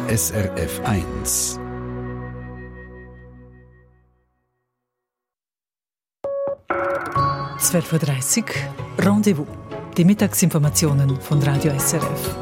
SRF 1. (12:30 Uhr) Rendezvous. Die Mittagsinformationen von Radio SRF.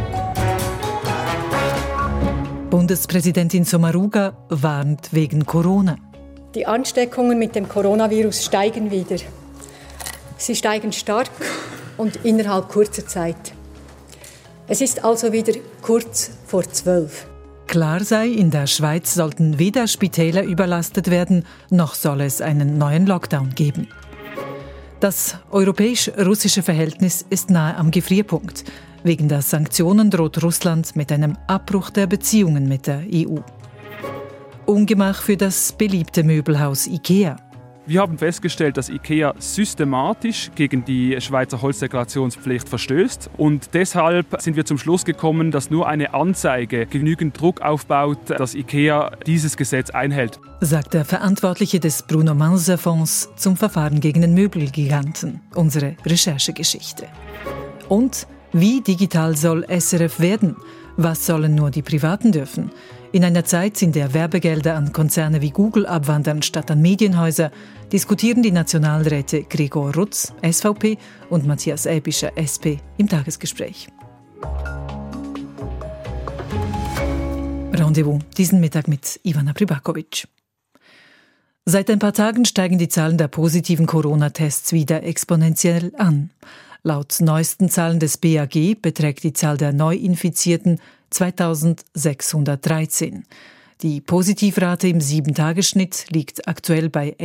Bundespräsidentin Sommaruga warnt wegen Corona. Die Ansteckungen mit dem Coronavirus steigen wieder. Sie steigen stark und innerhalb kurzer Zeit. Es ist also wieder kurz vor 12. Klar sei, in der Schweiz sollten weder Spitäler überlastet werden, noch soll es einen neuen Lockdown geben. Das europäisch-russische Verhältnis ist nahe am Gefrierpunkt. Wegen der Sanktionen droht Russland mit einem Abbruch der Beziehungen mit der EU. Ungemach für das beliebte Möbelhaus IKEA. Wir haben festgestellt, dass IKEA systematisch gegen die Schweizer Holzdeklarationspflicht verstößt. Und deshalb sind wir zum Schluss gekommen, dass nur eine Anzeige genügend Druck aufbaut, dass IKEA dieses Gesetz einhält. Sagt der Verantwortliche des Bruno Manser Fonds zum Verfahren gegen den Möbelgiganten. Unsere Recherchegeschichte. Und wie digital soll SRF werden? Was sollen nur die Privaten dürfen? In einer Zeit, in der Werbegelder an Konzerne wie Google abwandern statt an Medienhäuser, diskutieren die Nationalräte Gregor Rutz, SVP, und Matthias Aebischer, SP, im Tagesgespräch. Rendezvous diesen Mittag mit Ivana Pribakovic. Seit ein paar Tagen steigen die Zahlen der positiven Corona-Tests wieder exponentiell an. Laut neuesten Zahlen des BAG beträgt die Zahl der Neuinfizierten 2613. Die Positivrate im 7-Tagesschnitt liegt aktuell bei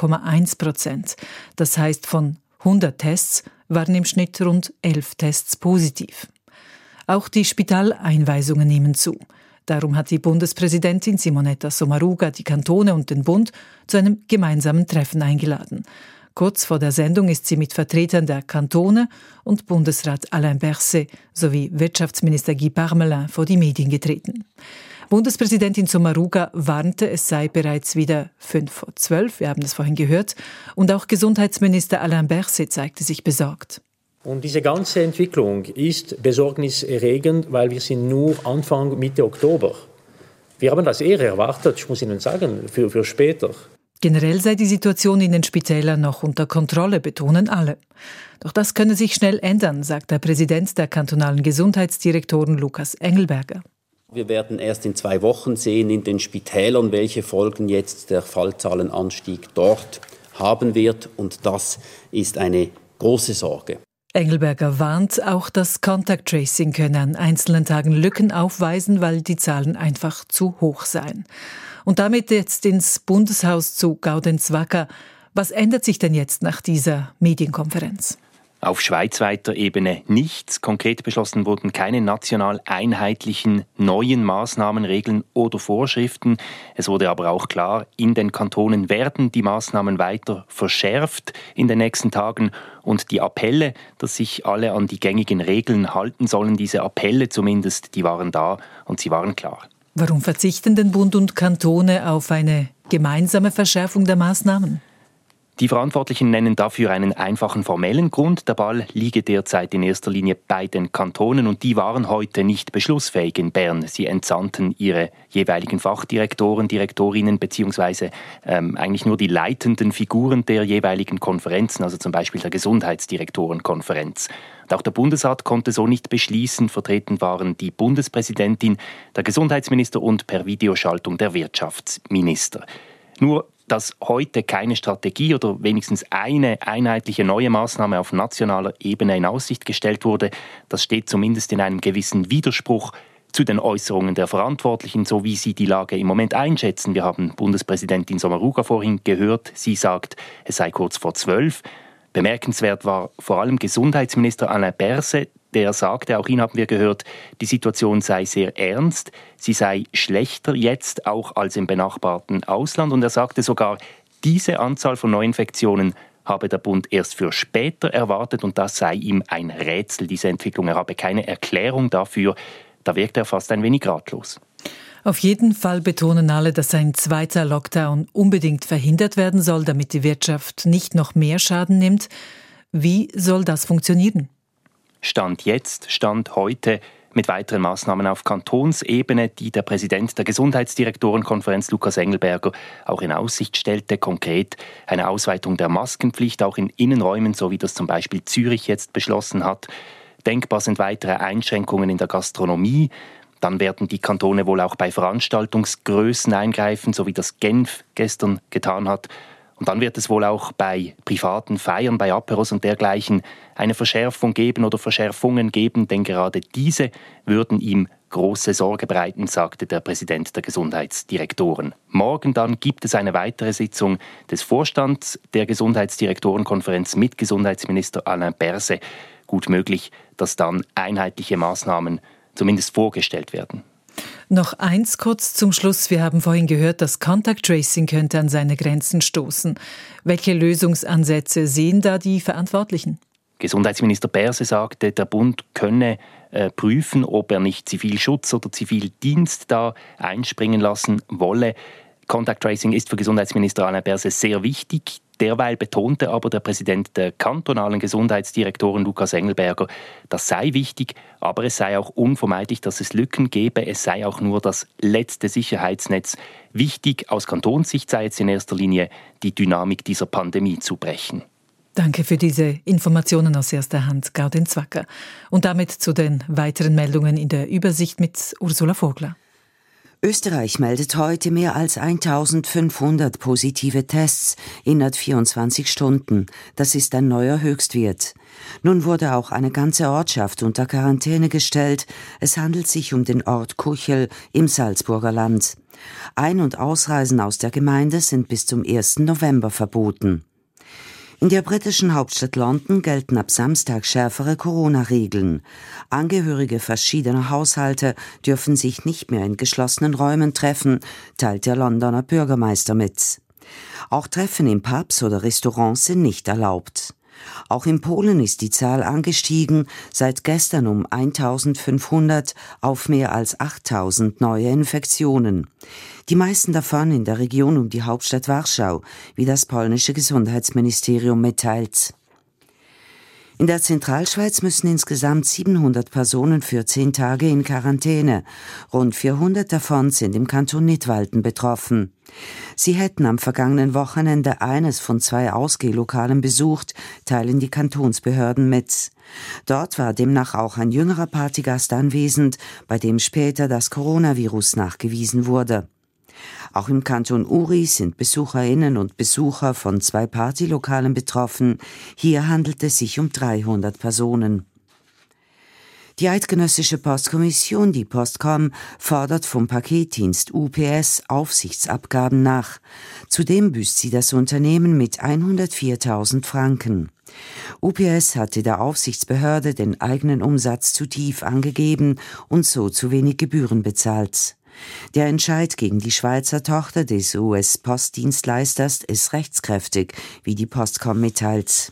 11,1%. Das heißt, von 100 Tests waren im Schnitt rund 11 Tests positiv. Auch die Spitaleinweisungen nehmen zu. Darum hat die Bundespräsidentin Simonetta Sommaruga die Kantone und den Bund zu einem gemeinsamen Treffen eingeladen. Kurz vor der Sendung ist sie mit Vertretern der Kantone und Bundesrat Alain Berset sowie Wirtschaftsminister Guy Parmelin vor die Medien getreten. Bundespräsidentin Sommaruga warnte, es sei bereits wieder 11:55, wir haben das vorhin gehört, und auch Gesundheitsminister Alain Berset zeigte sich besorgt. Und diese ganze Entwicklung ist besorgniserregend, weil wir sind nur Anfang, Mitte Oktober. Wir haben das eher erwartet, ich muss Ihnen sagen, für später. Generell sei die Situation in den Spitälern noch unter Kontrolle, betonen alle. Doch das könne sich schnell ändern, sagt der Präsident der kantonalen Gesundheitsdirektoren Lukas Engelberger. Wir werden erst in 2 Wochen sehen in den Spitälern, welche Folgen jetzt der Fallzahlenanstieg dort haben wird. Und das ist eine große Sorge. Engelberger warnt, auch das Contact Tracing könne an einzelnen Tagen Lücken aufweisen, weil die Zahlen einfach zu hoch seien. Und damit jetzt ins Bundeshaus zu Gaudenz Wacker. Was ändert sich denn jetzt nach dieser Medienkonferenz? Auf schweizweiter Ebene nichts. Konkret beschlossen wurden keine national einheitlichen neuen Maßnahmen, Regeln oder Vorschriften. Es wurde aber auch klar, in den Kantonen werden die Maßnahmen weiter verschärft in den nächsten Tagen. Und die Appelle, dass sich alle an die gängigen Regeln halten sollen, diese Appelle zumindest, die waren da und sie waren klar. Warum verzichten denn Bund und Kantone auf eine gemeinsame Verschärfung der Maßnahmen? Die Verantwortlichen nennen dafür einen einfachen formellen Grund. Der Ball liege derzeit in erster Linie bei den Kantonen und die waren heute nicht beschlussfähig in Bern. Sie entsandten ihre jeweiligen Fachdirektoren, Direktorinnen beziehungsweise eigentlich nur die leitenden Figuren der jeweiligen Konferenzen, also zum Beispiel der Gesundheitsdirektorenkonferenz. Und auch der Bundesrat konnte so nicht beschließen. Vertreten waren die Bundespräsidentin, der Gesundheitsminister und per Videoschaltung der Wirtschaftsminister. Nur dass heute keine Strategie oder wenigstens eine einheitliche neue Maßnahme auf nationaler Ebene in Aussicht gestellt wurde, das steht zumindest in einem gewissen Widerspruch zu den Äußerungen der Verantwortlichen, so wie sie die Lage im Moment einschätzen. Wir haben Bundespräsidentin Sommaruga vorhin gehört. Sie sagt, es sei kurz vor 12. Bemerkenswert war vor allem Gesundheitsminister Alain Berset, der sagte, auch ihn haben wir gehört, die Situation sei sehr ernst, sie sei schlechter jetzt auch als im benachbarten Ausland. Und er sagte sogar, diese Anzahl von Neuinfektionen habe der Bund erst für später erwartet und das sei ihm ein Rätsel, diese Entwicklung. Er habe keine Erklärung dafür. Da wirkt er fast ein wenig ratlos. Auf jeden Fall betonen alle, dass ein zweiter Lockdown unbedingt verhindert werden soll, damit die Wirtschaft nicht noch mehr Schaden nimmt. Wie soll das funktionieren? Stand jetzt, Stand heute, mit weiteren Maßnahmen auf Kantonsebene, die der Präsident der Gesundheitsdirektorenkonferenz Lukas Engelberger auch in Aussicht stellte. Konkret eine Ausweitung der Maskenpflicht auch in Innenräumen, so wie das zum Beispiel Zürich jetzt beschlossen hat. Denkbar sind weitere Einschränkungen in der Gastronomie. Dann werden die Kantone wohl auch bei Veranstaltungsgrößen eingreifen, so wie das Genf gestern getan hat. Und dann wird es wohl auch bei privaten Feiern, bei Aperos und dergleichen eine Verschärfung geben oder Verschärfungen geben, denn gerade diese würden ihm große Sorge bereiten, sagte der Präsident der Gesundheitsdirektoren. Morgen dann gibt es eine weitere Sitzung des Vorstands der Gesundheitsdirektorenkonferenz mit Gesundheitsminister Alain Berset. Gut möglich, dass dann einheitliche Maßnahmen zumindest vorgestellt werden. Noch eins kurz zum Schluss. Wir haben vorhin gehört, das Contact Tracing könnte an seine Grenzen stoßen. Welche Lösungsansätze sehen da die Verantwortlichen? Gesundheitsminister Berset sagte, der Bund könne prüfen, ob er nicht Zivilschutz oder Zivildienst da einspringen lassen wolle. Contact Tracing ist für Gesundheitsminister Alain Berset sehr wichtig. Derweil betonte aber der Präsident der kantonalen Gesundheitsdirektoren Lukas Engelberger, das sei wichtig, aber es sei auch unvermeidlich, dass es Lücken gebe. Es sei auch nur das letzte Sicherheitsnetz. Wichtig aus Kantonssicht sei jetzt in erster Linie, die Dynamik dieser Pandemie zu brechen. Danke für diese Informationen aus erster Hand, Gaudin Zwacker. Und damit zu den weiteren Meldungen in der Übersicht mit Ursula Vogler. Österreich meldet heute mehr als 1500 positive Tests innerhalb 24 Stunden. Das ist ein neuer Höchstwert. Nun wurde auch eine ganze Ortschaft unter Quarantäne gestellt. Es handelt sich um den Ort Kuchel im Salzburger Land. Ein- und Ausreisen aus der Gemeinde sind bis zum 1. November verboten. In der britischen Hauptstadt London gelten ab Samstag schärfere Corona-Regeln. Angehörige verschiedener Haushalte dürfen sich nicht mehr in geschlossenen Räumen treffen, teilt der Londoner Bürgermeister mit. Auch Treffen in Pubs oder Restaurants sind nicht erlaubt. Auch in Polen ist die Zahl angestiegen, seit gestern um 1500 auf mehr als 8000 neue Infektionen. Die meisten davon in der Region um die Hauptstadt Warschau, wie das polnische Gesundheitsministerium mitteilt. In der Zentralschweiz müssen insgesamt 700 Personen für 10 Tage in Quarantäne. Rund 400 davon sind im Kanton Nidwalden betroffen. Sie hätten am vergangenen Wochenende eines von 2 Ausgehlokalen besucht, teilen die Kantonsbehörden mit. Dort war demnach auch ein jüngerer Partygast anwesend, bei dem später das Coronavirus nachgewiesen wurde. Auch im Kanton Uri sind Besucherinnen und Besucher von 2 Partylokalen betroffen. Hier handelt es sich um 300 Personen. Die Eidgenössische Postkommission, die Postcom, fordert vom Paketdienst UPS Aufsichtsabgaben nach. Zudem büßt sie das Unternehmen mit 104.000 Franken. UPS hatte der Aufsichtsbehörde den eigenen Umsatz zu tief angegeben und so zu wenig Gebühren bezahlt. Der Entscheid gegen die Schweizer Tochter des US-Postdienstleisters ist rechtskräftig, wie die Postcom mitteilt.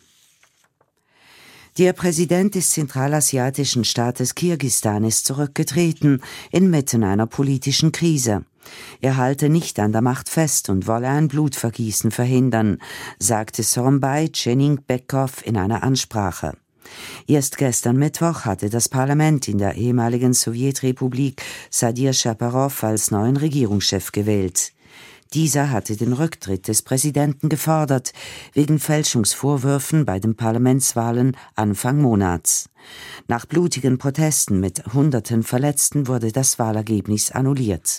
Der Präsident des zentralasiatischen Staates Kirgisistan ist zurückgetreten, inmitten einer politischen Krise. Er halte nicht an der Macht fest und wolle ein Blutvergießen verhindern, sagte Sooronbay Jeenbekov in einer Ansprache. Erst gestern Mittwoch hatte das Parlament in der ehemaligen Sowjetrepublik Sadir Japarov als neuen Regierungschef gewählt. Dieser hatte den Rücktritt des Präsidenten gefordert, wegen Fälschungsvorwürfen bei den Parlamentswahlen Anfang Monats. Nach blutigen Protesten mit Hunderten Verletzten wurde das Wahlergebnis annulliert.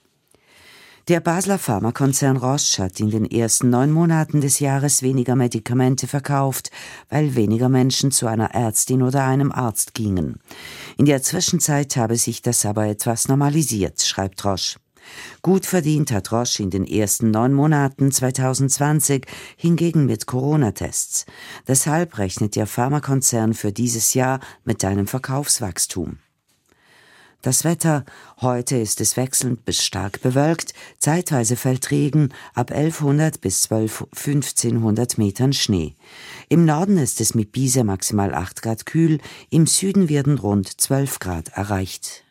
Der Basler Pharmakonzern Roche hat in den ersten 9 Monaten des Jahres weniger Medikamente verkauft, weil weniger Menschen zu einer Ärztin oder einem Arzt gingen. In der Zwischenzeit habe sich das aber etwas normalisiert, schreibt Roche. Gut verdient hat Roche in den ersten 9 Monaten 2020 hingegen mit Corona-Tests. Deshalb rechnet der Pharmakonzern für dieses Jahr mit einem Verkaufswachstum. Das Wetter: Heute ist es wechselnd bis stark bewölkt, zeitweise fällt Regen, ab 1100 bis 1500 Metern Schnee. Im Norden ist es mit Biese maximal 8 Grad kühl, im Süden werden rund 12 Grad erreicht.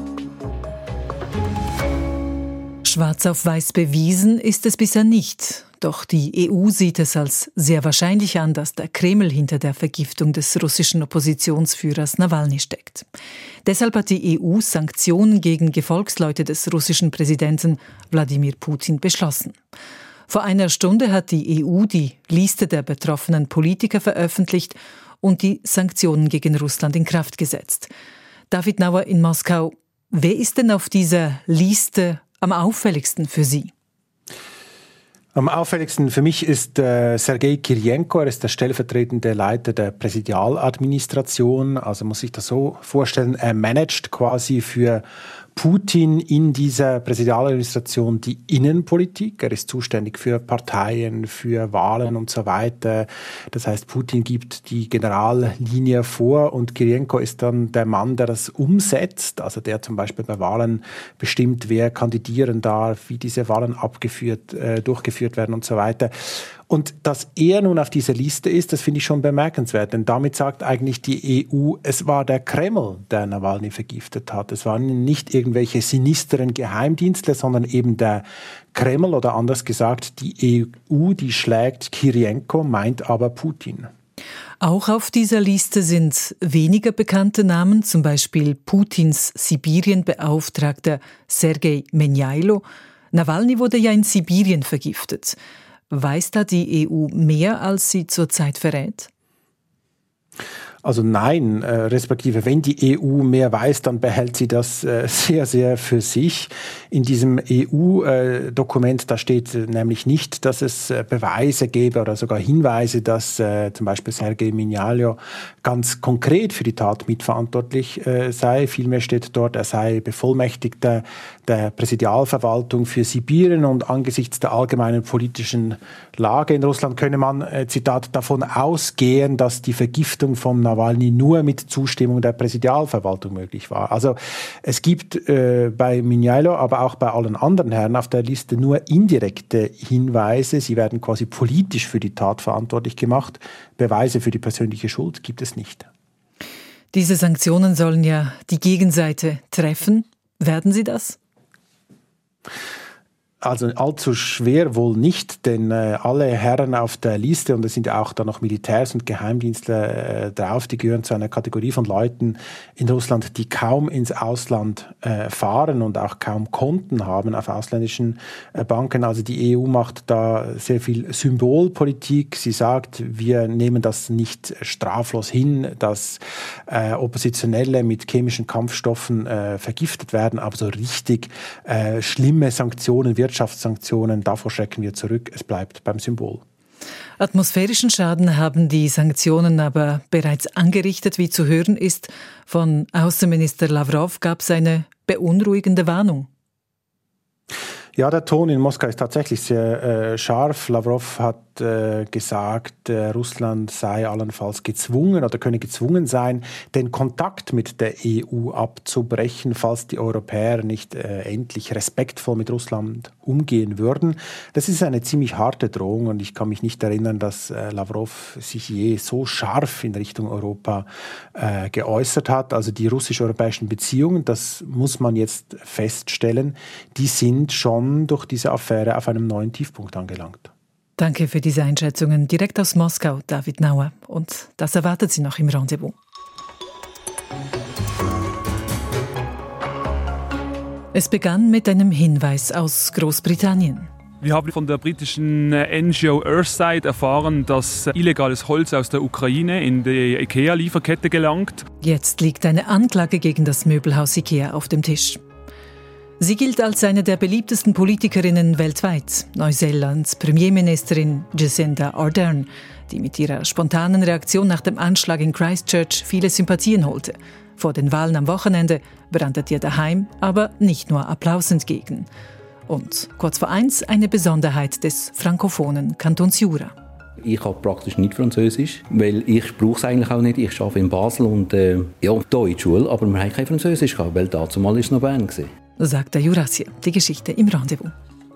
Schwarz auf weiß bewiesen ist es bisher nicht. Doch die EU sieht es als sehr wahrscheinlich an, dass der Kreml hinter der Vergiftung des russischen Oppositionsführers Nawalny steckt. Deshalb hat die EU Sanktionen gegen Gefolgsleute des russischen Präsidenten Wladimir Putin beschlossen. Vor einer Stunde hat die EU die Liste der betroffenen Politiker veröffentlicht und die Sanktionen gegen Russland in Kraft gesetzt. David Nauer in Moskau. Wer ist denn auf dieser Liste am auffälligsten für Sie? Am auffälligsten für mich ist Sergei Kirjenko. Er ist der stellvertretende Leiter der Präsidialadministration. Also muss ich das so vorstellen, er managt quasi für Putin in dieser Präsidialadministration die Innenpolitik. Er ist zuständig für Parteien, für Wahlen und so weiter. Das heißt, Putin gibt die Generallinie vor und Kirjenko ist dann der Mann, der das umsetzt. Also der zum Beispiel bei Wahlen bestimmt, wer kandidieren darf, wie diese Wahlen durchgeführt werden und so weiter. Und dass er nun auf dieser Liste ist, das finde ich schon bemerkenswert. Denn damit sagt eigentlich die EU, es war der Kreml, der Nawalny vergiftet hat. Es waren nicht irgendwelche sinisteren Geheimdienstler, sondern eben der Kreml oder anders gesagt, die EU, die schlägt Kirjenko, meint aber Putin. Auch auf dieser Liste sind weniger bekannte Namen, zum Beispiel Putins Sibirien-Beauftragter Sergei Menjailo. Nawalny wurde ja in Sibirien vergiftet. Weiß da die EU mehr, als sie zurzeit verrät? Also nein, respektive wenn die EU mehr weiß, dann behält sie das sehr, sehr für sich. In diesem EU-Dokument, da steht nämlich nicht, dass es Beweise gäbe oder sogar Hinweise, dass zum Beispiel Sergei Menjailo ganz konkret für die Tat mitverantwortlich sei. Vielmehr steht dort, er sei Bevollmächtigter der Präsidialverwaltung für Sibirien und angesichts der allgemeinen politischen Lage in Russland könne man, Zitat, davon ausgehen, dass die Vergiftung von Nawalny nur mit Zustimmung der Präsidialverwaltung möglich war. Also es gibt bei Menjailo, aber auch bei allen anderen Herren auf der Liste nur indirekte Hinweise. Sie werden quasi politisch für die Tat verantwortlich gemacht. Beweise für die persönliche Schuld gibt es nicht. Diese Sanktionen sollen ja die Gegenseite treffen. Werden sie das? Also allzu schwer wohl nicht, denn alle Herren auf der Liste, und es sind ja auch da noch Militärs und Geheimdienstler drauf, die gehören zu einer Kategorie von Leuten in Russland, die kaum ins Ausland fahren und auch kaum Konten haben auf ausländischen Banken. Also die EU macht da sehr viel Symbolpolitik. Sie sagt, wir nehmen das nicht straflos hin, dass Oppositionelle mit chemischen Kampfstoffen vergiftet werden, aber so richtig schlimme Sanktionen, Wirtschaftssanktionen, davor schrecken wir zurück. Es bleibt beim Symbol. Atmosphärischen Schaden haben die Sanktionen aber bereits angerichtet, wie zu hören ist. Von Außenminister Lavrov gab es eine beunruhigende Warnung. Ja, der Ton in Moskau ist tatsächlich sehr scharf. Lavrov hat gesagt, Russland sei allenfalls gezwungen oder könne gezwungen sein, den Kontakt mit der EU abzubrechen, falls die Europäer nicht endlich respektvoll mit Russland umgehen würden. Das ist eine ziemlich harte Drohung und ich kann mich nicht erinnern, dass Lavrov sich je so scharf in Richtung Europa geäußert hat. Also die russisch-europäischen Beziehungen, das muss man jetzt feststellen, die sind schon durch diese Affäre auf einem neuen Tiefpunkt angelangt. Danke für diese Einschätzungen direkt aus Moskau, David Nauer. Und das erwartet Sie noch im Rendezvous. Es begann mit einem Hinweis aus Großbritannien. Wir haben von der britischen NGO Earthside erfahren, dass illegales Holz aus der Ukraine in die IKEA-Lieferkette gelangt. Jetzt liegt eine Anklage gegen das Möbelhaus IKEA auf dem Tisch. Sie gilt als eine der beliebtesten Politikerinnen weltweit. Neuseelands Premierministerin Jacinda Ardern, die mit ihrer spontanen Reaktion nach dem Anschlag in Christchurch viele Sympathien holte. Vor den Wahlen am Wochenende brandet ihr daheim aber nicht nur Applaus entgegen. Und kurz vor 1 eine Besonderheit des frankophonen Kantons Jura. Ich habe praktisch nicht Französisch, weil ich brauche es eigentlich auch nicht. Ich arbeite in Basel und da in der Schule, aber wir haben kein Französisch gehabt, weil dazu mal ist noch Bern gewesen. Sagt der Jurassier. Die Geschichte im Rendezvous.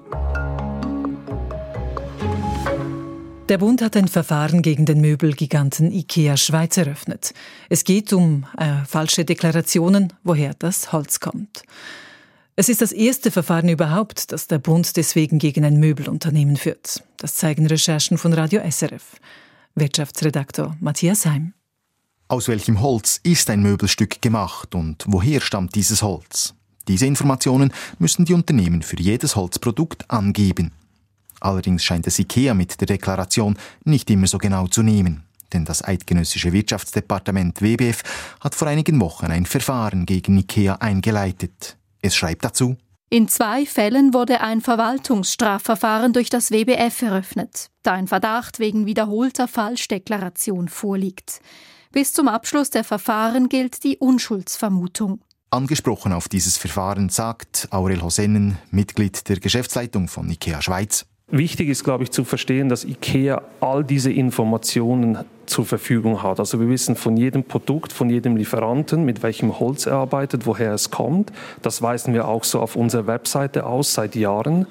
Der Bund hat ein Verfahren gegen den Möbelgiganten IKEA Schweiz eröffnet. Es geht um falsche Deklarationen, woher das Holz kommt. Es ist das erste Verfahren überhaupt, das der Bund deswegen gegen ein Möbelunternehmen führt. Das zeigen Recherchen von Radio SRF. Wirtschaftsredaktor Matthias Heim. Aus welchem Holz ist ein Möbelstück gemacht und woher stammt dieses Holz? Diese Informationen müssen die Unternehmen für jedes Holzprodukt angeben. Allerdings scheint es IKEA mit der Deklaration nicht immer so genau zu nehmen. Denn das eidgenössische Wirtschaftsdepartement WBF hat vor einigen Wochen ein Verfahren gegen IKEA eingeleitet. Es schreibt dazu: In 2 Fällen wurde ein Verwaltungsstrafverfahren durch das WBF eröffnet, da ein Verdacht wegen wiederholter Falschdeklaration vorliegt. Bis zum Abschluss der Verfahren gilt die Unschuldsvermutung. Angesprochen auf dieses Verfahren sagt Aurel Hosennen, Mitglied der Geschäftsleitung von IKEA Schweiz. Wichtig ist, glaube ich, zu verstehen, dass IKEA all diese Informationen zur Verfügung hat. Also wir wissen von jedem Produkt, von jedem Lieferanten, mit welchem Holz er arbeitet, woher es kommt. Das weisen wir auch so auf unserer Webseite aus seit Jahren.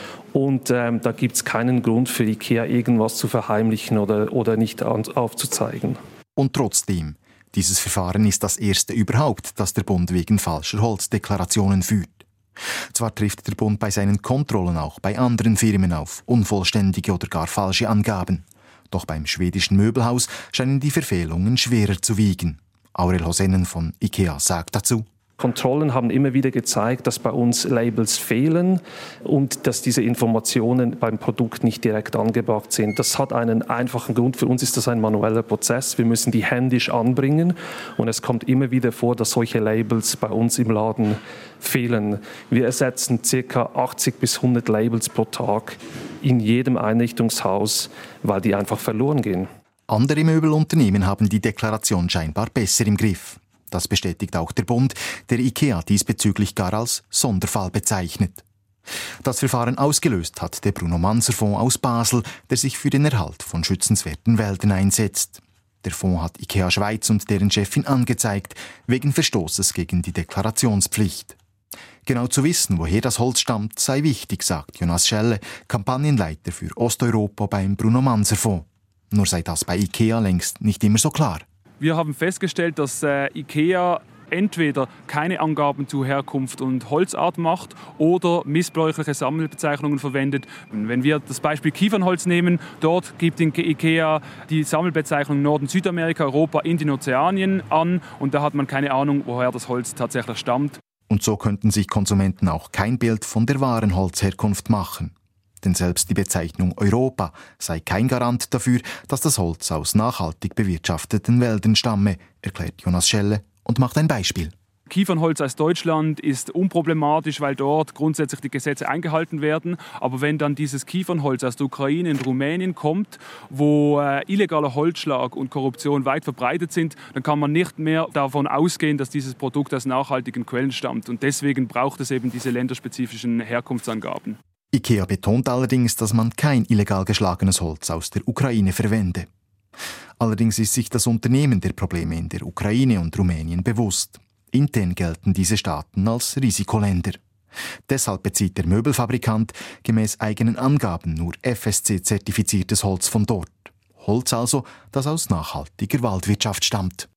Und da gibt es keinen Grund für IKEA, irgendwas zu verheimlichen oder nicht aufzuzeigen. Und trotzdem, dieses Verfahren ist das erste überhaupt, das der Bund wegen falscher Holzdeklarationen führt. Zwar trifft der Bund bei seinen Kontrollen auch bei anderen Firmen auf unvollständige oder gar falsche Angaben. Doch beim schwedischen Möbelhaus scheinen die Verfehlungen schwerer zu wiegen. Aurel Hosennen von IKEA sagt dazu: Kontrollen haben immer wieder gezeigt, dass bei uns Labels fehlen und dass diese Informationen beim Produkt nicht direkt angebracht sind. Das hat einen einfachen Grund. Für uns ist das ein manueller Prozess. Wir müssen die händisch anbringen und es kommt immer wieder vor, dass solche Labels bei uns im Laden fehlen. Wir ersetzen ca. 80 bis 100 Labels pro Tag in jedem Einrichtungshaus, weil die einfach verloren gehen. Andere Möbelunternehmen haben die Deklaration scheinbar besser im Griff. Das bestätigt auch der Bund, der IKEA diesbezüglich gar als Sonderfall bezeichnet. Das Verfahren ausgelöst hat der Bruno-Manser-Fonds aus Basel, der sich für den Erhalt von schützenswerten Wäldern einsetzt. Der Fonds hat IKEA Schweiz und deren Chefin angezeigt, wegen Verstoßes gegen die Deklarationspflicht. Genau zu wissen, woher das Holz stammt, sei wichtig, sagt Jonas Schelle, Kampagnenleiter für Osteuropa beim Bruno-Manser-Fonds. Nur sei das bei IKEA längst nicht immer so klar. Wir haben festgestellt, dass IKEA entweder keine Angaben zu Herkunft und Holzart macht oder missbräuchliche Sammelbezeichnungen verwendet. Wenn wir das Beispiel Kiefernholz nehmen, dort gibt IKEA die Sammelbezeichnung Norden, Südamerika, Europa, Indien, Ozeanien an und da hat man keine Ahnung, woher das Holz tatsächlich stammt. Und so könnten sich Konsumenten auch kein Bild von der wahren Holzherkunft machen. Denn selbst die Bezeichnung Europa sei kein Garant dafür, dass das Holz aus nachhaltig bewirtschafteten Wäldern stamme, erklärt Jonas Schelle und macht ein Beispiel. Kiefernholz aus Deutschland ist unproblematisch, weil dort grundsätzlich die Gesetze eingehalten werden. Aber wenn dann dieses Kiefernholz aus der Ukraine in Rumänien kommt, wo illegaler Holzschlag und Korruption weit verbreitet sind, dann kann man nicht mehr davon ausgehen, dass dieses Produkt aus nachhaltigen Quellen stammt. Und deswegen braucht es eben diese länderspezifischen Herkunftsangaben. IKEA betont allerdings, dass man kein illegal geschlagenes Holz aus der Ukraine verwende. Allerdings ist sich das Unternehmen der Probleme in der Ukraine und Rumänien bewusst. Intern gelten diese Staaten als Risikoländer. Deshalb bezieht der Möbelfabrikant gemäß eigenen Angaben nur FSC-zertifiziertes Holz von dort. Holz also, das aus nachhaltiger Waldwirtschaft stammt.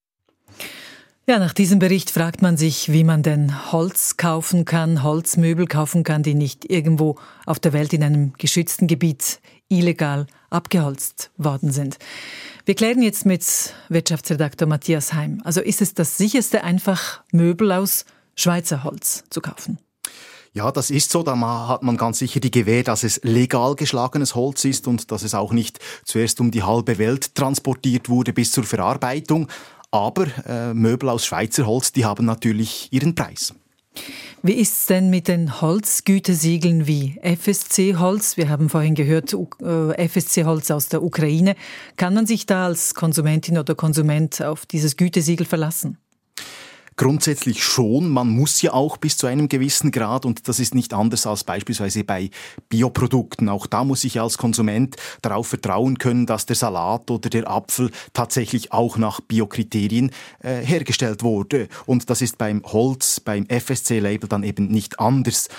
Ja, nach diesem Bericht fragt man sich, wie man denn Holz kaufen kann, Holzmöbel kaufen kann, die nicht irgendwo auf der Welt in einem geschützten Gebiet illegal abgeholzt worden sind. Wir klären jetzt mit Wirtschaftsredaktor Matthias Heim. Also ist es das sicherste, einfach Möbel aus Schweizer Holz zu kaufen? Ja, das ist so. Da hat man ganz sicher die Gewähr, dass es legal geschlagenes Holz ist und dass es auch nicht zuerst um die halbe Welt transportiert wurde bis zur Verarbeitung. Aber Möbel aus Schweizer Holz, die haben natürlich ihren Preis. Wie ist es denn mit den Holzgütesiegeln wie FSC-Holz? Wir haben vorhin gehört, FSC-Holz aus der Ukraine. Kann man sich da als Konsumentin oder Konsument auf dieses Gütesiegel verlassen? Grundsätzlich schon. Man muss ja auch bis zu einem gewissen Grad, und das ist nicht anders als beispielsweise bei Bioprodukten. Auch da muss ich als Konsument darauf vertrauen können, dass der Salat oder der Apfel tatsächlich auch nach Biokriterien hergestellt wurde. Und das ist beim Holz, beim FSC-Label dann eben nicht anders.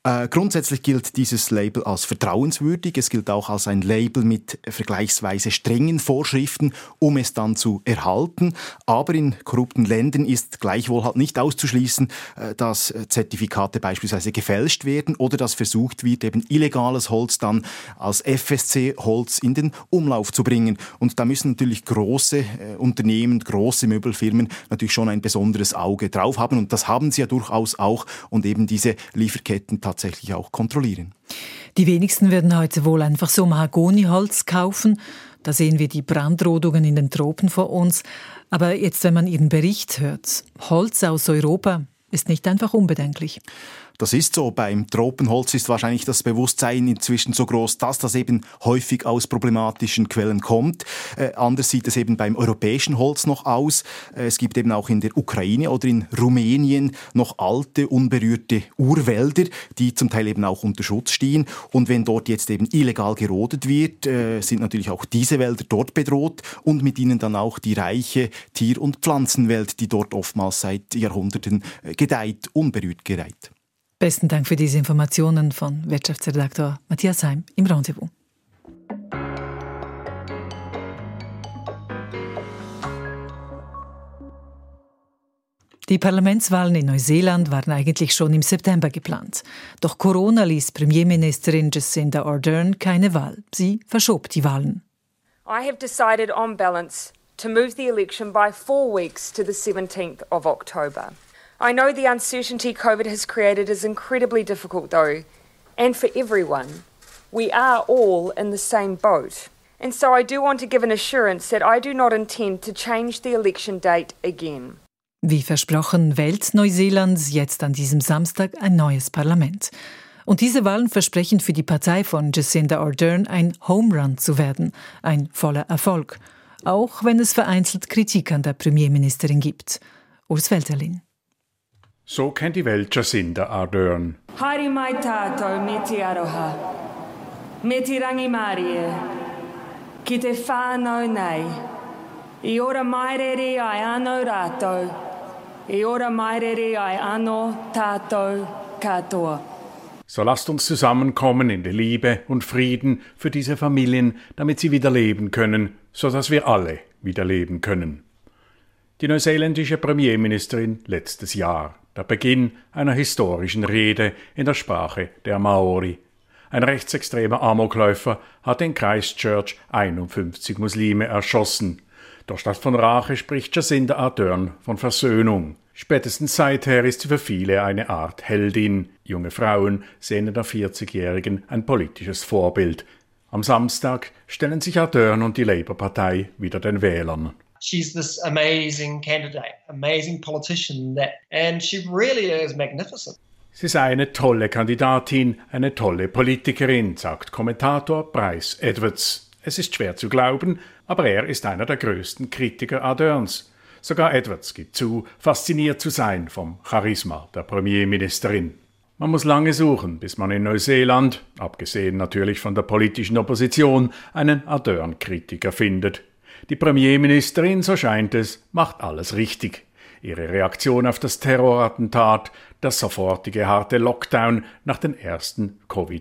Grundsätzlich gilt dieses Label als vertrauenswürdig. Es gilt auch als ein Label mit vergleichsweise strengen Vorschriften, um es dann zu erhalten. Aber in korrupten Ländern ist gleichwohl halt nicht auszuschließen, dass Zertifikate beispielsweise gefälscht werden oder dass versucht wird, eben illegales Holz dann als FSC-Holz in den Umlauf zu bringen. Und da müssen natürlich große Unternehmen, große Möbelfirmen natürlich schon ein besonderes Auge drauf haben. Und das haben sie ja durchaus auch und eben diese Lieferketten tatsächlich auch kontrollieren. Die wenigsten werden heute wohl einfach so Mahagoniholz kaufen. Da sehen wir die Brandrodungen in den Tropen vor uns. Aber jetzt, wenn man Ihren Bericht hört, Holz aus Europa ist nicht einfach unbedenklich. Das ist so. Beim Tropenholz ist wahrscheinlich das Bewusstsein inzwischen so groß, dass das eben häufig aus problematischen Quellen kommt. Anders sieht es eben beim europäischen Holz noch aus. Es gibt eben auch in der Ukraine oder in Rumänien noch alte, unberührte Urwälder, die zum Teil eben auch unter Schutz stehen. Und wenn dort jetzt eben illegal gerodet wird, sind natürlich auch diese Wälder dort bedroht und mit ihnen dann auch die reiche Tier- und Pflanzenwelt, die dort oftmals seit Jahrhunderten gedeiht, unberührt gedeiht. Besten Dank für diese Informationen von Wirtschaftsredaktor Matthias Heim im Rendezvous. Die Parlamentswahlen in Neuseeland waren eigentlich schon im September geplant. Doch Corona ließ Premierministerin Jacinda Ardern keine Wahl. Sie verschob die Wahlen. I have decided on balance to move the election by 4 weeks to the 17th of October. I know the uncertainty COVID has created is incredibly difficult though, and for everyone. We are all in the same boat. And so I do want to give an assurance that I do not intend to change the election date again. Wie versprochen, wählt Neuseeland jetzt an diesem Samstag ein neues Parlament. Und diese Wahlen versprechen für die Partei von Jacinda Ardern ein Home Run zu werden, ein voller Erfolg. Auch wenn es vereinzelt Kritik an der Premierministerin gibt. Urs Welterlin. So kennt die Welt Jacinda Ardern. Haere mai tātou me te aroha, me te rangi Mārie, ki te whānau nei, I ora mairere ai anō rātou, I ora mairere ai anō tātou katoa. So lasst uns zusammenkommen in der Liebe und Frieden für diese Familien, damit sie wieder leben können, sodass wir alle wieder leben können. Die neuseeländische Premierministerin letztes Jahr, der Beginn einer historischen Rede in der Sprache der Maori. Ein rechtsextremer Amokläufer hat in Christchurch 51 Muslime erschossen. Doch statt von Rache spricht Jacinda Ardern von Versöhnung. Spätestens seither ist sie für viele eine Art Heldin. Junge Frauen sehen in der 40-Jährigen ein politisches Vorbild. Am Samstag stellen sich Ardern und die Labour-Partei wieder den Wählern. She's this amazing candidate, amazing politician, and she really is magnificent. Sie sei eine tolle Kandidatin, eine tolle Politikerin, sagt Kommentator Bryce Edwards. Es ist schwer zu glauben, aber er ist einer der größten Kritiker Arderns. Sogar Edwards gibt zu, fasziniert zu sein vom Charisma der Premierministerin. Man muss lange suchen, bis man in Neuseeland, abgesehen natürlich von der politischen Opposition, einen Ardern-Kritiker findet. Die Premierministerin, so scheint es, macht alles richtig. Ihre Reaktion auf das Terrorattentat, das sofortige harte Lockdown nach den ersten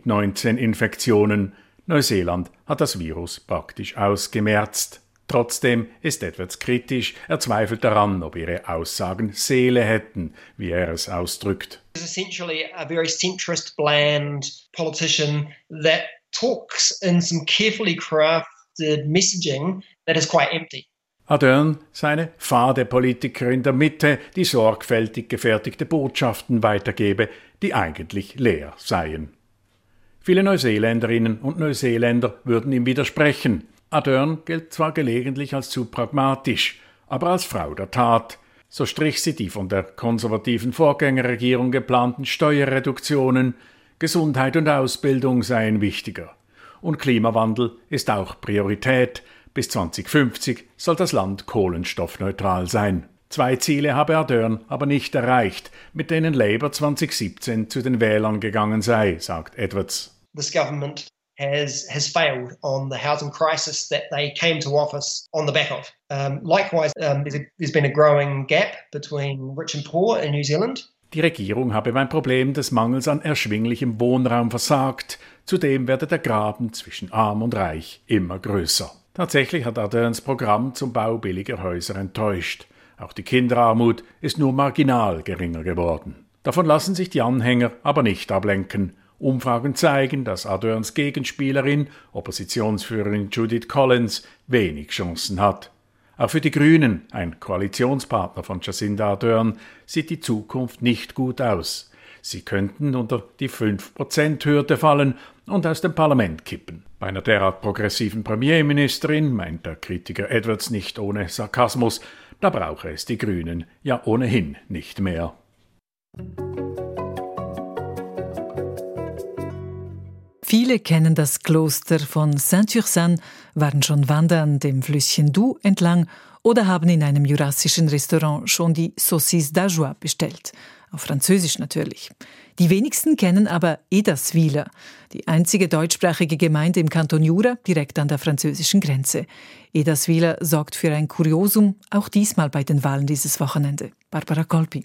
Covid-19-Infektionen. Neuseeland hat das Virus praktisch ausgemerzt. Trotzdem ist Edwards kritisch, er zweifelt daran, ob ihre Aussagen Seele hätten, wie er es ausdrückt. He's essentially a very centrist, bland politician that talks in some carefully crafted messaging that is quite empty. Ardern sei eine fade Politikerin in der Mitte, die sorgfältig gefertigte Botschaften weitergebe, die eigentlich leer seien. Viele Neuseeländerinnen und Neuseeländer würden ihm widersprechen. Ardern gilt zwar gelegentlich als zu pragmatisch, aber als Frau der Tat. So strich sie die von der konservativen Vorgängerregierung geplanten Steuerreduktionen, Gesundheit und Ausbildung seien wichtiger. Und Klimawandel ist auch Priorität. Bis 2050 soll das Land kohlenstoffneutral sein. 2 Ziele habe Ardern aber nicht erreicht, mit denen Labour 2017 zu den Wählern gegangen sei, sagt Edwards. This government has failed on the housing crisis that they came to office on the back of. Likewise, there's been a growing gap between rich and poor in New Zealand. Die Regierung habe beim Problem des Mangels an erschwinglichem Wohnraum versagt. Zudem werde der Graben zwischen Arm und Reich immer größer. Tatsächlich hat Arderns Programm zum Bau billiger Häuser enttäuscht. Auch die Kinderarmut ist nur marginal geringer geworden. Davon lassen sich die Anhänger aber nicht ablenken. Umfragen zeigen, dass Arderns Gegenspielerin, Oppositionsführerin Judith Collins, wenig Chancen hat. Auch für die Grünen, ein Koalitionspartner von Jacinda Ardern, sieht die Zukunft nicht gut aus. Sie könnten unter die 5%-Hürde fallen und aus dem Parlament kippen. Bei einer derart progressiven Premierministerin, meint der Kritiker Edwards nicht ohne Sarkasmus, da brauche es die Grünen ja ohnehin nicht mehr. Viele kennen das Kloster von Saint-Ursanne, waren schon wandern dem Flüsschen Doubs entlang oder haben in einem jurassischen Restaurant schon die Saucisse d'Ajoie bestellt. Auf Französisch natürlich. Die wenigsten kennen aber Edersweiler, die einzige deutschsprachige Gemeinde im Kanton Jura, direkt an der französischen Grenze. Edersweiler sorgt für ein Kuriosum, auch diesmal bei den Wahlen dieses Wochenende. Barbara Kolpi.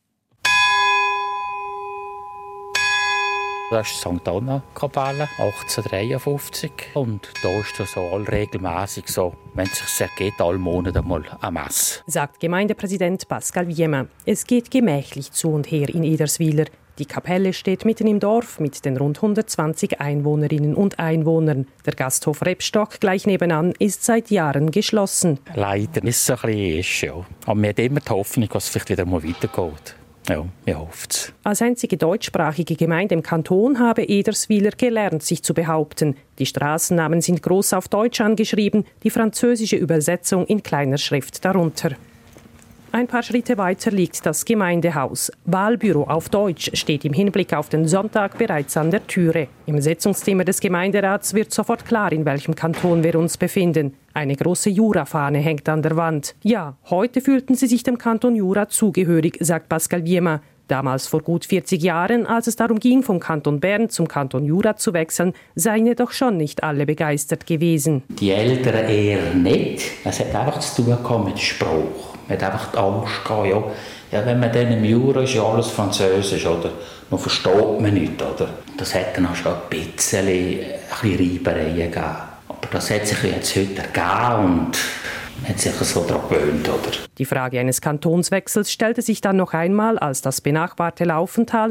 Das ist St. Anna-Kapelle, 1853. Und da ist das so regelmäßig so, wenn es sich ergeht, alle Monate einmal eine Messe. Sagt Gemeindepräsident Pascal Wiemer. Es geht gemächlich zu und her in Edersweiler. Die Kapelle steht mitten im Dorf mit den rund 120 Einwohnerinnen und Einwohnern. Der Gasthof Rebstock gleich nebenan ist seit Jahren geschlossen. Leider ist es ein bisschen, ja. Aber wir haben immer die Hoffnung, dass es vielleicht wieder mal weitergeht. Ja, wir hoffen es. Als einzige deutschsprachige Gemeinde im Kanton habe Edersweiler gelernt, sich zu behaupten. Die Straßennamen sind groß auf Deutsch angeschrieben, die französische Übersetzung in kleiner Schrift darunter. Ein paar Schritte weiter liegt das Gemeindehaus. Wahlbüro auf Deutsch steht im Hinblick auf den Sonntag bereits an der Türe. Im Sitzungszimmer des Gemeinderats wird sofort klar, in welchem Kanton wir uns befinden. Eine große Jura-Fahne hängt an der Wand. Ja, heute fühlten sie sich dem Kanton Jura zugehörig, sagt Pascal Wiemer. Damals vor gut 40 Jahren, als es darum ging, vom Kanton Bern zum Kanton Jura zu wechseln, seien jedoch schon nicht alle begeistert gewesen. Die Eltern eher nicht. Es hat einfach zu tun mit Spruch. Man hat einfach die Angst gehabt, ja, wenn man dann im Jura ist, ja alles Französisch, oder? Man versteht man nicht, oder? Das hat dann auch schon ein bisschen Reibereien gegeben. Aber das hat sich jetzt heute ergeben und hat sich so daran gewöhnt, oder? Die Frage eines Kantonswechsels stellte sich dann noch einmal, als das benachbarte Laufental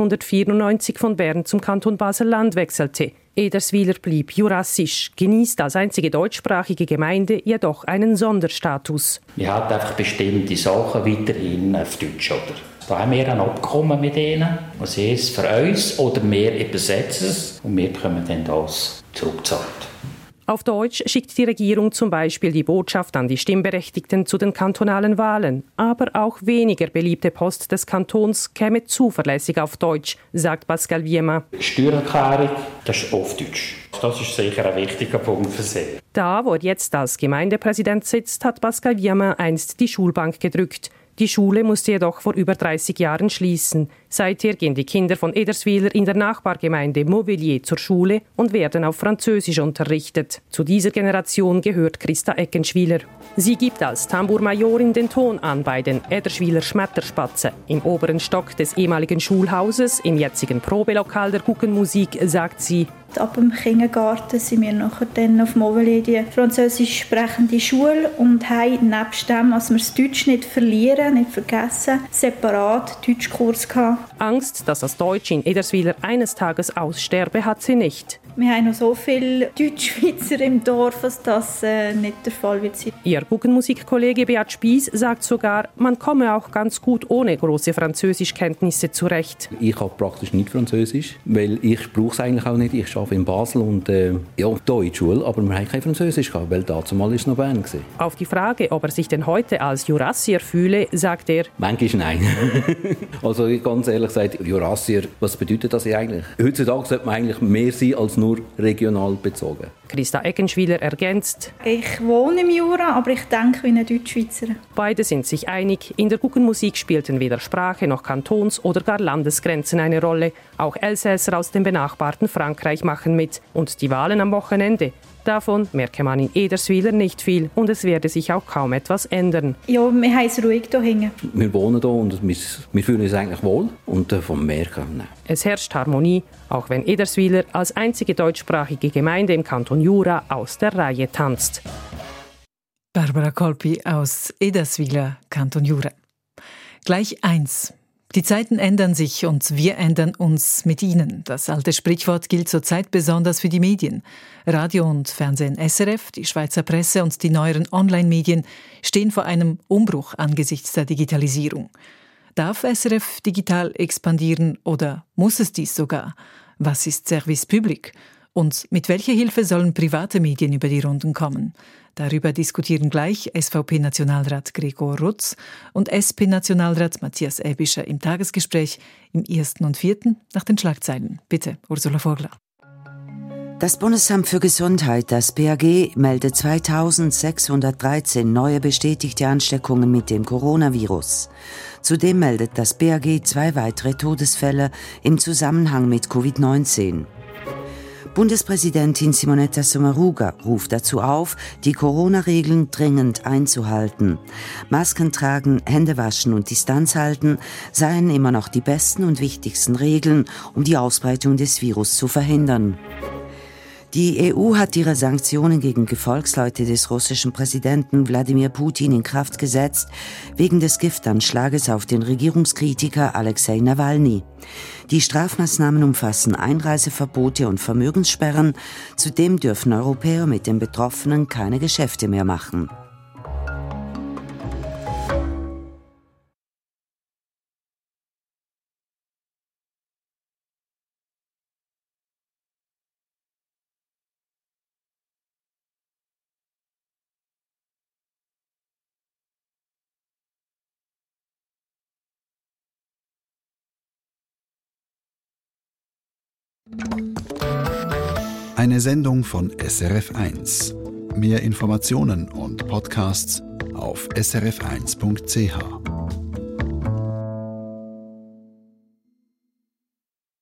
1994 von Bern zum Kanton Basel-Land wechselte. Edersweiler blieb jurassisch, genießt als einzige deutschsprachige Gemeinde jedoch einen Sonderstatus. Wir haben einfach bestimmte Sachen weiterhin auf Deutsch, oder? Da haben wir ein Abkommen mit ihnen, was ist für uns, oder wir übersetzen es und wir bekommen dann das zurückgezahlt. Auf Deutsch schickt die Regierung zum Beispiel die Botschaft an die Stimmberechtigten zu den kantonalen Wahlen. Aber auch weniger beliebte Post des Kantons käme zuverlässig auf Deutsch, sagt Pascal Wiemer. Steuererklärung, das ist auf Deutsch. Das ist sicher ein wichtiger Punkt für Sie. Da, wo er jetzt als Gemeindepräsident sitzt, hat Pascal Wiemer einst die Schulbank gedrückt. Die Schule musste jedoch vor über 30 Jahren schließen. Seither gehen die Kinder von Edersweiler in der Nachbargemeinde Mauvilliers zur Schule und werden auf Französisch unterrichtet. Zu dieser Generation gehört Christa Eckenschwiler. Sie gibt als Tambourmajorin den Ton an bei den Edersweiler Schmetterspatzen. Im oberen Stock des ehemaligen Schulhauses, im jetzigen Probelokal der Guggenmusik, sagt sie: Ab dem Kindergarten sind wir nachher dann auf Mauvilliers die französisch sprechende Schule und haben nebst dem, dass wir das Deutsch nicht verlieren, nicht vergessen, separat Deutschkurs gehabt. Angst, dass das Deutsch in Edersweiler eines Tages aussterbe, hat sie nicht. Wir haben noch so viele Deutschschweizer im Dorf, dass das nicht der Fall wird sein. Ihr Guggenmusikkollege Beat Spies sagt sogar, man komme auch ganz gut ohne große Französischkenntnisse zurecht. Ich habe praktisch nicht Französisch, weil ich brauche es eigentlich auch nicht. Ich arbeite in Basel und da in der Schule, aber wir haben kein Französisch gehabt, weil dazumal war es noch Bern. Auf die Frage, ob er sich denn heute als Jurassier fühle, sagt er: Manchmal nein. Also ganz ehrlich gesagt, Jurassier, was bedeutet das eigentlich? Heutzutage sollte man eigentlich mehr sein als nur regional bezogen. Christa Eckenschwiler ergänzt: Ich wohne im Jura, aber ich denke wie ein Deutschschweizer. Beide sind sich einig, in der Guggenmusik spielten weder Sprache noch Kantons- oder gar Landesgrenzen eine Rolle. Auch Elsässer aus dem benachbarten Frankreich machen mit. Und die Wahlen am Wochenende? Davon merke man in Ederswiller nicht viel und es werde sich auch kaum etwas ändern. Ja, wir haben es ruhig hier hinten. Wir wohnen hier und wir fühlen uns eigentlich wohl und davon merken wir nicht. Es herrscht Harmonie, auch wenn Ederswiller als einzige deutschsprachige Gemeinde im Kanton Jura aus der Reihe tanzt. Barbara Kolpi aus Ederswiller, Kanton Jura. Gleich 1. Die Zeiten ändern sich und wir ändern uns mit ihnen. Das alte Sprichwort gilt zurzeit besonders für die Medien. Radio und Fernsehen SRF, die Schweizer Presse und die neueren Online-Medien stehen vor einem Umbruch angesichts der Digitalisierung. Darf SRF digital expandieren oder muss es dies sogar? Was ist Service Public? Und mit welcher Hilfe sollen private Medien über die Runden kommen? Darüber diskutieren gleich SVP-Nationalrat Gregor Rutz und SP-Nationalrat Matthias Aebischer im Tagesgespräch im 1. und 4. nach den Schlagzeilen. Bitte, Ursula Vogler. Das Bundesamt für Gesundheit, das BAG, meldet 2613 neue bestätigte Ansteckungen mit dem Coronavirus. Zudem meldet das BAG 2 weitere Todesfälle im Zusammenhang mit Covid-19. Bundespräsidentin Simonetta Sommaruga ruft dazu auf, die Corona-Regeln dringend einzuhalten. Masken tragen, Hände waschen und Distanz halten seien immer noch die besten und wichtigsten Regeln, um die Ausbreitung des Virus zu verhindern. Die EU hat ihre Sanktionen gegen Gefolgsleute des russischen Präsidenten Wladimir Putin in Kraft gesetzt, wegen des Giftanschlages auf den Regierungskritiker Alexei Nawalny. Die Strafmaßnahmen umfassen Einreiseverbote und Vermögenssperren. Zudem dürfen Europäer mit den Betroffenen keine Geschäfte mehr machen. Eine Sendung von SRF1. Mehr Informationen und Podcasts auf srf1.ch.